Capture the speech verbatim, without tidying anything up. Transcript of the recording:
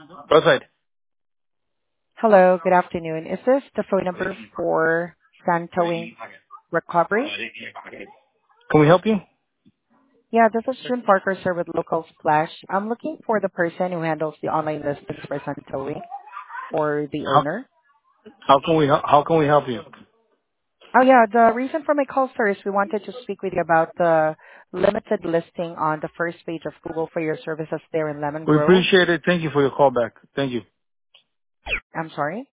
Go ahead. Hello, good afternoon. Is this the phone number for Santowing Recovery? Can we help you? Yeah, this is June Parker, sir, with Local Splash. I'm looking for the person who handles the online listings for Santowing or the How owner. how can we hel- how can we help you? Oh, yeah, the reason for my call, sir, is we wanted to speak with you about the limited listing on the first page of Google for your services there in Lemon We Grove. appreciate it. Thank you for your call back. Thank you. I'm sorry.